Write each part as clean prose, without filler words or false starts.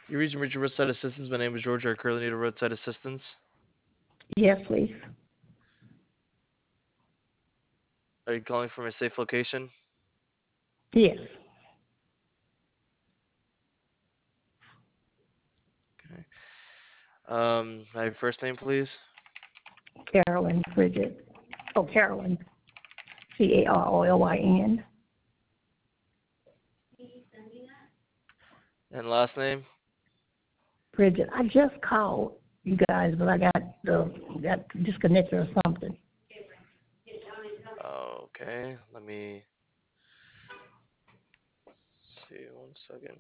You reached Richard Roadside Assistance. My name is George. I currently need a roadside assistance. Yes, please. Are you calling from a safe location? Yes. Okay. My first name, please. Carolyn Bridget. Oh, Carolyn. Carolyn. And last name? Bridget. I just called you guys, but I got disconnected or something. Okay. Let me see 1 second.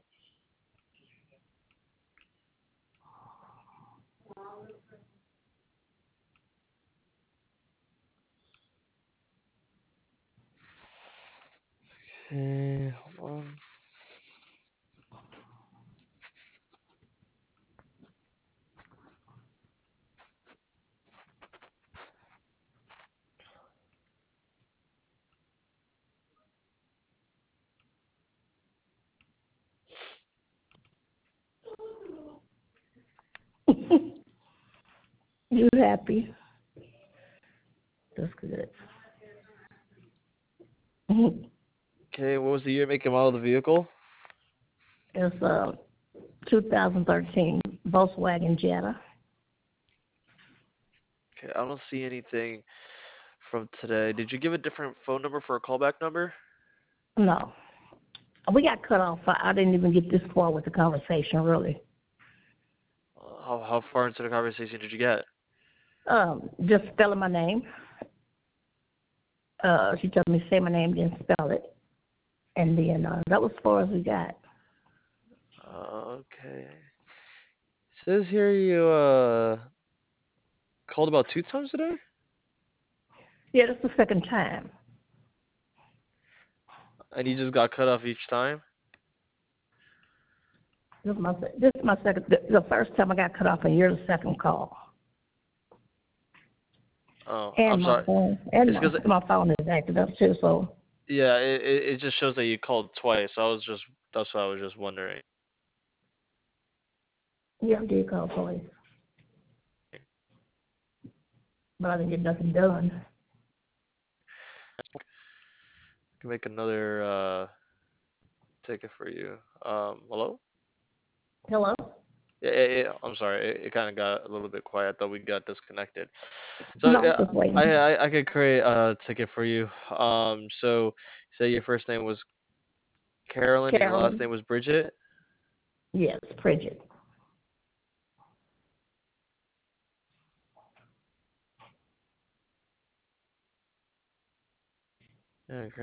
Okay, hold on. You happy? That's good. Okay, what was the year, make, and model of the vehicle? It's 2013 Volkswagen Jetta. Okay, I don't see anything from today. Did you give a different phone number for a callback number? No, we got cut off. I didn't even get this far with the conversation, really. How far into the conversation did you get? Just spelling my name. She told me to say my name, then spell it, and then that was as far as we got. Okay. Says here you called about 2 times today? Yeah, that's the second time. And you just got cut off each time? This is my second. The first time I got cut off, and you're the second call. Oh, I'm And my sorry. phone, and It's because my phone is active up too. So yeah, it just shows that you called twice. That's why I was just wondering. yeah, I did call police, but I didn't get nothing done. I can make another ticket for you. Hello? Hello? Yeah. I'm sorry. It kind of got a little bit quiet. I thought we got disconnected. So No, I'm yeah, just waiting. I could create a ticket for you. So say your first name was Carolyn and your last Carolyn. name was Bridget. Yes, Bridget. Okay.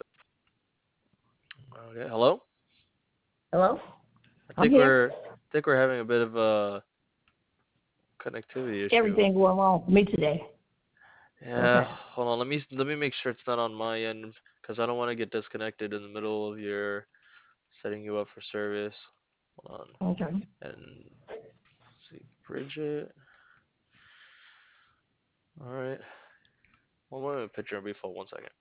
Okay. Hello? Hello? I I'm think here. we're having a bit of a connectivity issue. Everything going wrong for me today. Yeah, Okay. hold on. Let me make sure it's not on my end because I don't want to get disconnected in the middle of your setting you up for service. Hold on. Okay. And see, Bridget. All right. One moment, picture and brief. 1 second.